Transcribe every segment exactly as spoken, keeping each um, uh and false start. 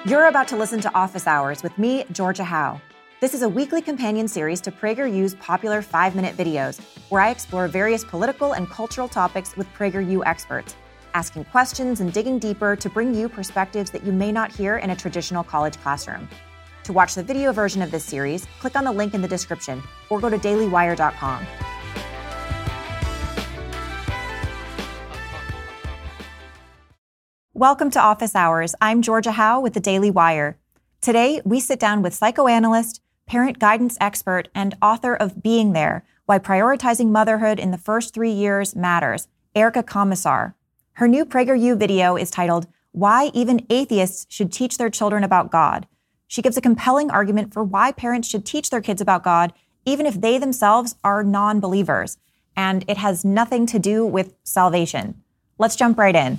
You're about to listen to Office Hours with me, Georgia Howe. This is a weekly companion series to PragerU's popular five-minute videos, where I explore various political and cultural topics with PragerU experts, asking questions and digging deeper to bring you perspectives that you may not hear in a traditional college classroom. To watch the video version of this series, click on the link in the description or go to daily wire dot com. Welcome to Office Hours. I'm Georgia Howe with the Daily Wire. Today, we sit down with psychoanalyst, parent guidance expert, and author of Being There, Why Prioritizing Motherhood in the First Three Years Matters, Erica Komisar. Her new PragerU video is titled, Why Even Atheists Should Teach Their Children About God. She gives a compelling argument for why parents should teach their kids about God, even if they themselves are non-believers. And it has nothing to do with salvation. Let's jump right in.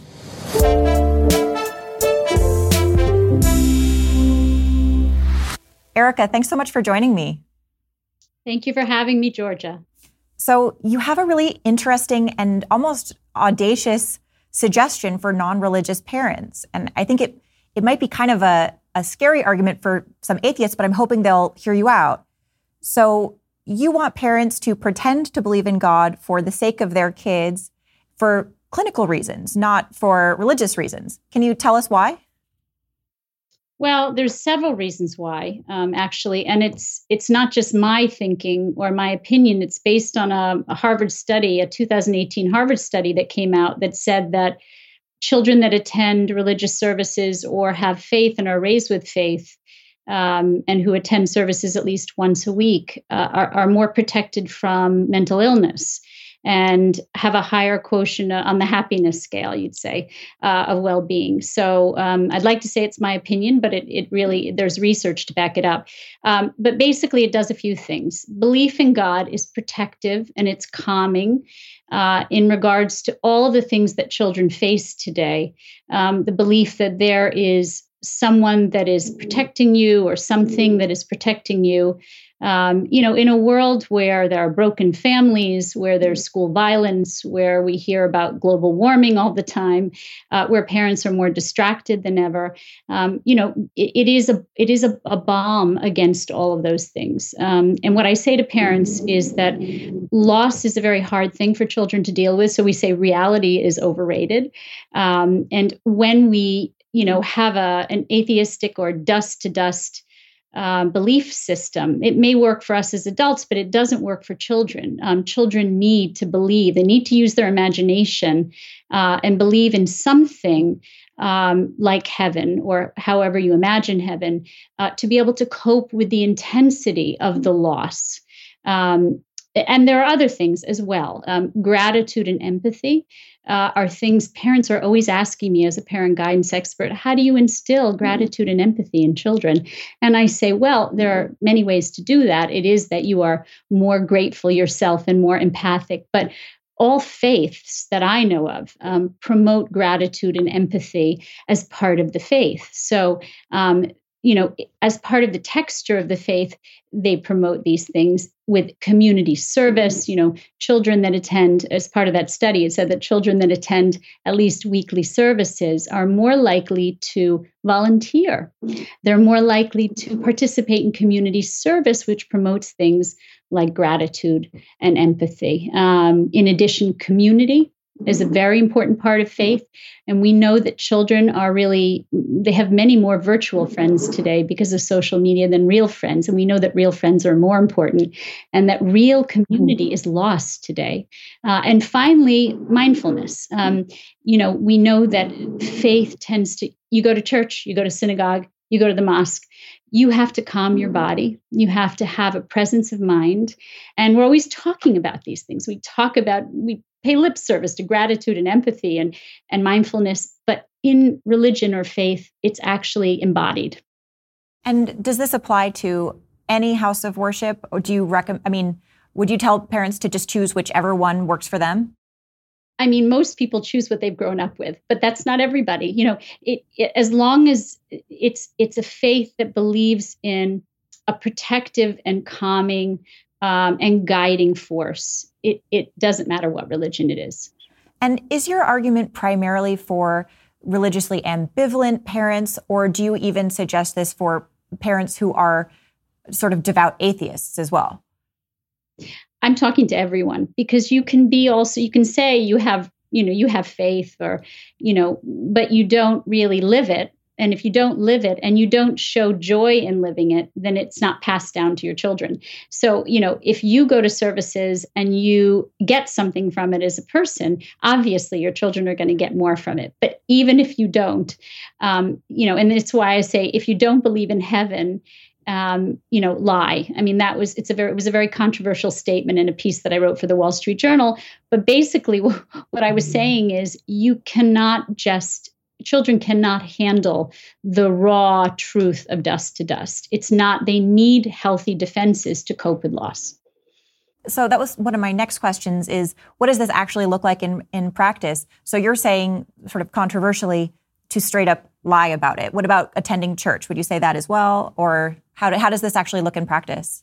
Erica, thanks so much for joining me. Thank you for having me, Georgia. So you have a really interesting and almost audacious suggestion for non-religious parents. And I think it, it might be kind of a, a scary argument for some atheists, but I'm hoping they'll hear you out. So you want parents to pretend to believe in God for the sake of their kids for clinical reasons, not for religious reasons. Can you tell us why? Well, there's several reasons why, um, actually, and it's it's not just my thinking or my opinion. It's based on a, a Harvard study, a two thousand eighteen Harvard study that came out that said that children that attend religious services or have faith and are raised with faith um, and who attend services at least once a week uh, are, are more protected from mental illness and have a higher quotient on the happiness scale, you'd say, uh, of well-being. So um, I'd like to say it's my opinion, but it, it really, there's research to back it up. Um, but basically, it does a few things. Belief in God is protective and it's calming uh, in regards to all of the things that children face today. Um, the belief that there is someone that is protecting you or something that is protecting you. Um, you know, in a world where there are broken families, where there's school violence, where we hear about global warming all the time, uh, where parents are more distracted than ever, um, you know, it, it is a it is a, a balm against all of those things. Um, and what I say to parents is that loss is a very hard thing for children to deal with. So we say reality is overrated. Um, and when we, you know, have a an atheistic or dust to dust Uh, belief system. It may work for us as adults, but it doesn't work for children. Um, children need to believe. They need to use their imagination uh, and believe in something um, like heaven or however you imagine heaven uh, to be able to cope with the intensity of the loss. Um, and there are other things as well. Um, gratitude and empathy uh, are things parents are always asking me as a parent guidance expert, how do you instill gratitude and empathy in children? And I say, well, there are many ways to do that. It is that you are more grateful yourself and more empathic, but all faiths that I know of um, promote gratitude and empathy as part of the faith. So, um, you know, as part of the texture of the faith, they promote these things with community service. You know, children that attend, as part of that study, it said that children that attend at least weekly services are more likely to volunteer. They're more likely to participate in community service, which promotes things like gratitude and empathy. Um, in addition, community is a very important part of faith. And we know that children are really, they have many more virtual friends today because of social media than real friends. And we know that real friends are more important and that real community is lost today. Uh, and finally, mindfulness. Um, you know, we know that faith tends to, you go to church, you go to synagogue, you go to the mosque, you have to calm your body. You have to have a presence of mind. And we're always talking about these things. We talk about, we pay lip service to gratitude and empathy and, and mindfulness, but in religion or faith, it's actually embodied. And does this apply to any house of worship? Or do you recommend, I mean, would you tell parents to just choose whichever one works for them? I mean, most people choose what they've grown up with, but that's not everybody. You know, it, it, as long as it's it's a faith that believes in a protective and calming um, and guiding force, it it doesn't matter what religion it is. And is your argument primarily for religiously ambivalent parents, or do you even suggest this for parents who are sort of devout atheists as well? I'm talking to everyone, because you can be also, you can say you have, you know, you have faith, or, you know, but you don't really live it. And if you don't live it and you don't show joy in living it, then it's not passed down to your children. So, you know, if you go to services and you get something from it as a person, obviously your children are going to get more from it. But even if you don't, um, you know, and it's why I say, if you don't believe in heaven, um, you know, lie. I mean, that was, it's a very, it was a very controversial statement in a piece that I wrote for the Wall Street Journal. But basically what I was saying is, you cannot just, children cannot handle the raw truth of dust to dust. It's not, they need healthy defenses to cope with loss. So that was one of my next questions is, what does this actually look like in, in practice? So you're saying, sort of controversially, to straight up lie about it. What about attending church? Would you say that as well? Or how, do, how does this actually look in practice?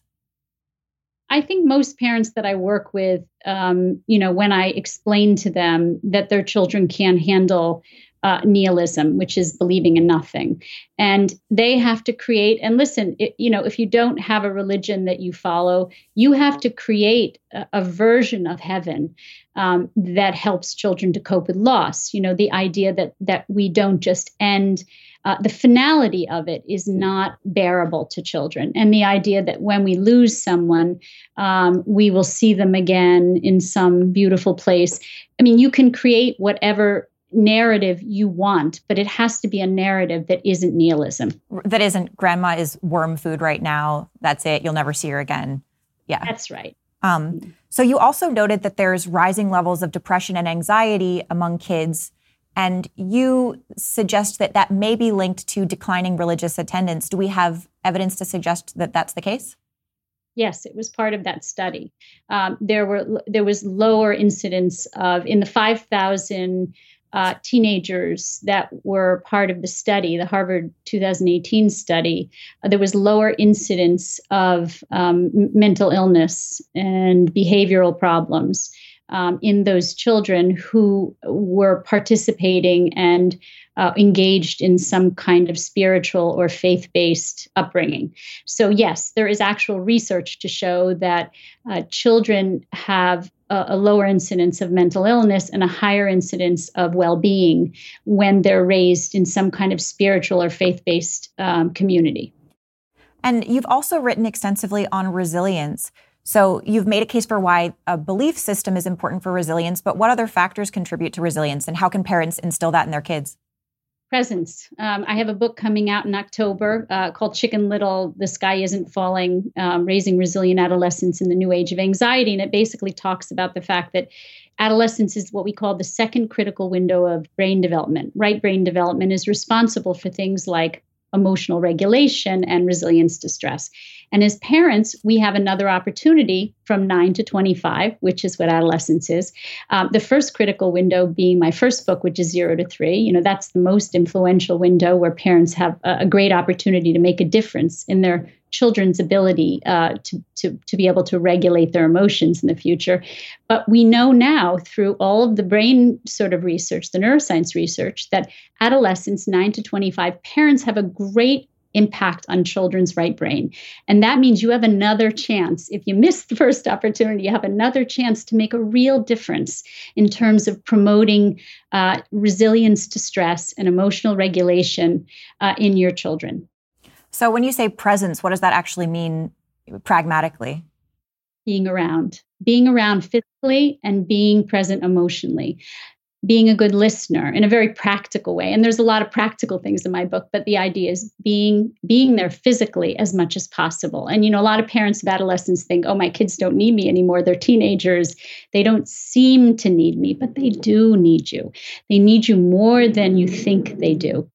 I think most parents that I work with, um, you know, when I explain to them that their children can handle Uh, nihilism, which is believing in nothing. And they have to create, and listen, it, you know, if you don't have a religion that you follow, you have to create a, a version of heaven um, that helps children to cope with loss. You know, the idea that that we don't just end, uh, the finality of it is not bearable to children. And the idea that when we lose someone, um, we will see them again in some beautiful place. I mean, you can create whatever narrative you want, but it has to be a narrative that isn't nihilism. That isn't, grandma is worm food right now. That's it. You'll never see her again. Yeah. That's right. Um, so you also noted that there's rising levels of depression and anxiety among kids, and you suggest that that may be linked to declining religious attendance. Do we have evidence to suggest that that's the case? Yes, it was part of that study. Um, there were there was lower incidence of, in the five thousand Uh, teenagers that were part of the study, the Harvard two thousand eighteen study, uh, there was lower incidence of um, mental illness and behavioral problems um, in those children who were participating and uh, engaged in some kind of spiritual or faith-based upbringing. So yes, there is actual research to show that uh, children have a lower incidence of mental illness and a higher incidence of well-being when they're raised in some kind of spiritual or faith-based um, community. And you've also written extensively on resilience. So you've made a case for why a belief system is important for resilience, but what other factors contribute to resilience, and how can parents instill that in their kids? Presence. Um, I have a book coming out in October uh, called Chicken Little, The Sky Isn't Falling, um, Raising Resilient Adolescents in the New Age of Anxiety. And it basically talks about the fact that adolescence is what we call the second critical window of brain development. Right brain development is responsible for things like emotional regulation and resilience to stress. And as parents, we have another opportunity from nine to twenty-five, which is what adolescence is. Um, the first critical window being my first book, which is zero to three. You know, that's the most influential window where parents have a, a great opportunity to make a difference in their children's ability uh, to, to, to be able to regulate their emotions in the future. But we know now through all of the brain sort of research, the neuroscience research, that adolescents nine to twenty-five, parents have a great impact on children's right brain. And that means you have another chance. If you miss the first opportunity, you have another chance to make a real difference in terms of promoting uh, resilience to stress and emotional regulation uh, in your children. So when you say presence, what does that actually mean pragmatically? Being around, being around physically and being present emotionally, being a good listener in a very practical way. And there's a lot of practical things in my book, but the idea is being, being there physically as much as possible. And, you know, a lot of parents of adolescents think, oh, my kids don't need me anymore. They're teenagers. They don't seem to need me, but they do need you. They need you more than you think they do.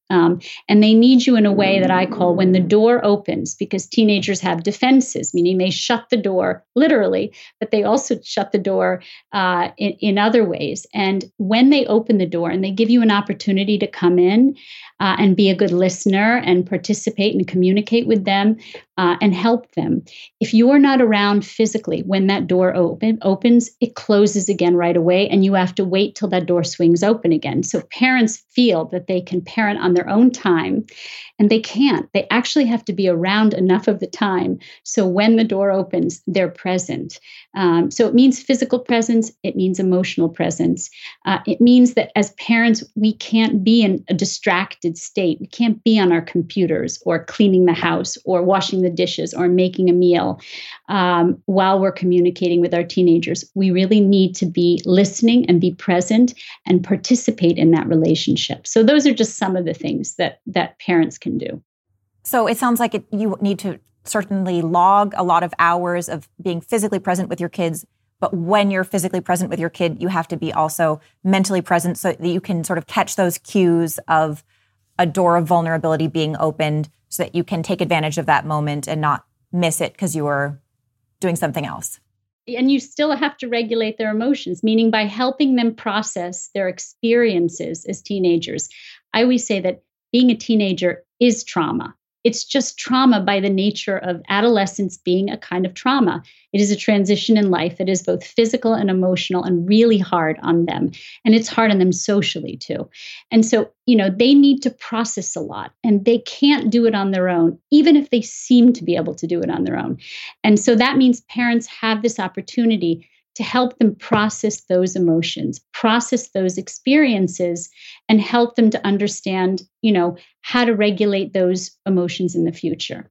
Um, and they need you in a way that I call when the door opens, because teenagers have defenses, meaning they shut the door literally, but they also shut the door uh, in, in other ways. And when they open the door and they give you an opportunity to come in uh, and be a good listener and participate and communicate with them uh, and help them, if you're not around physically when that door open, opens, it closes again right away, and you have to wait till that door swings open again. So parents feel that they can parent on their own time, and they can't. They actually have to be around enough of the time so when the door opens, they're present. Um, so it means physical presence. It means emotional presence. Uh, it means that as parents, we can't be in a distracted state. We can't be on our computers or cleaning the house or washing the dishes or making a meal um, while we're communicating with our teenagers. We really need to be listening and be present and participate in that relationship. So those are just some of the things that that parents can do. So it sounds like it, you need to certainly log a lot of hours of being physically present with your kids. But when you're physically present with your kid, you have to be also mentally present so that you can sort of catch those cues of a door of vulnerability being opened so that you can take advantage of that moment and not miss it because you were doing something else. And you still have to regulate their emotions, meaning by helping them process their experiences as teenagers. I always say that being a teenager is trauma. It's just trauma by the nature of adolescence being a kind of trauma. It is a transition in life that is both physical and emotional and really hard on them. And it's hard on them socially too. And so, you know, they need to process a lot, and they can't do it on their own, even if they seem to be able to do it on their own. And so that means parents have this opportunity to help them process those emotions, process those experiences, and help them to understand, you know, how to regulate those emotions in the future.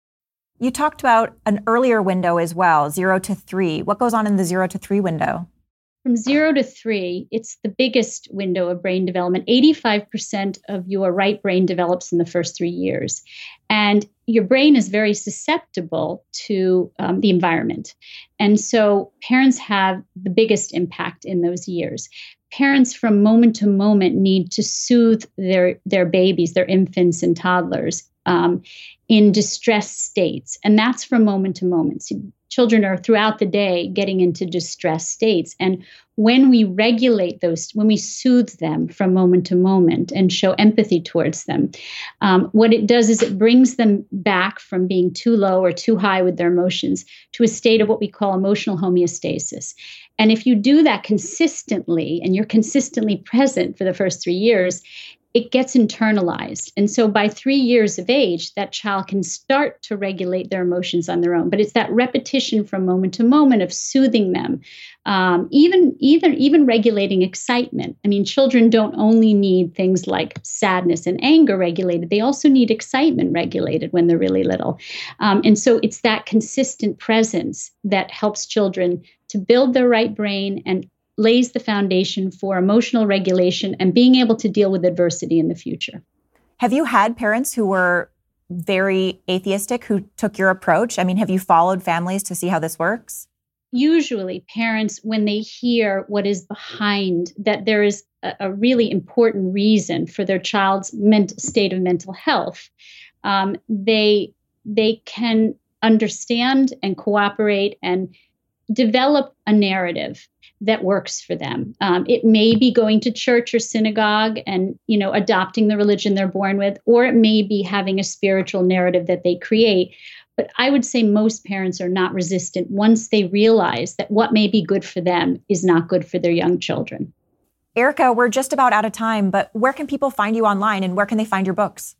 You talked about an earlier window as well, zero to three. What goes on in the zero to three window? From zero to three, it's the biggest window of brain development. eighty-five percent of your right brain develops in the first three years. And your brain is very susceptible to um, the environment. And so parents have the biggest impact in those years. Parents from moment to moment need to soothe their, their babies, their infants and toddlers um, in distressed states. And that's from moment to moment. So children are throughout the day getting into distressed states. And when we regulate those, when we soothe them from moment to moment and show empathy towards them, um, what it does is it brings them back from being too low or too high with their emotions to a state of what we call emotional homeostasis. And if you do that consistently and you're consistently present for the first three years, it gets internalized. And so by three years of age, that child can start to regulate their emotions on their own. But it's that repetition from moment to moment of soothing them, um, even, even, even regulating excitement. I mean, children don't only need things like sadness and anger regulated. They also need excitement regulated when they're really little. Um, and so it's that consistent presence that helps children to build their right brain and lays the foundation for emotional regulation and being able to deal with adversity in the future. Have you had parents who were very atheistic who took your approach? I mean, have you followed families to see how this works? Usually parents, when they hear what is behind, that there is a, a really important reason for their child's mental state of mental health, um, they they can understand and cooperate and develop a narrative that works for them. Um, it may be going to church or synagogue and, you know, adopting the religion they're born with, or it may be having a spiritual narrative that they create. But I would say most parents are not resistant once they realize that what may be good for them is not good for their young children. Erica, we're just about out of time, but where can people find you online and where can they find your books?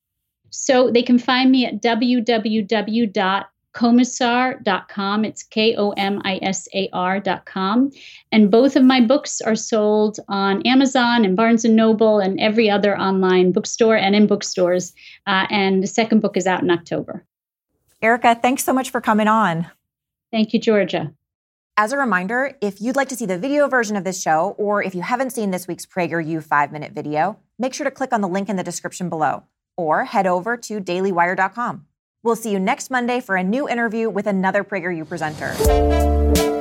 So they can find me at w w w dot komisar dot com. It's K O M I S A R dot com. And both of my books are sold on Amazon and Barnes and Noble and every other online bookstore and in bookstores. Uh, and the second book is out in October. Erica, thanks so much for coming on. Thank you, Georgia. As a reminder, if you'd like to see the video version of this show, or if you haven't seen this week's PragerU five-minute video, make sure to click on the link in the description below, or head over to daily wire dot com. We'll see you next Monday for a new interview with another PragerU presenter.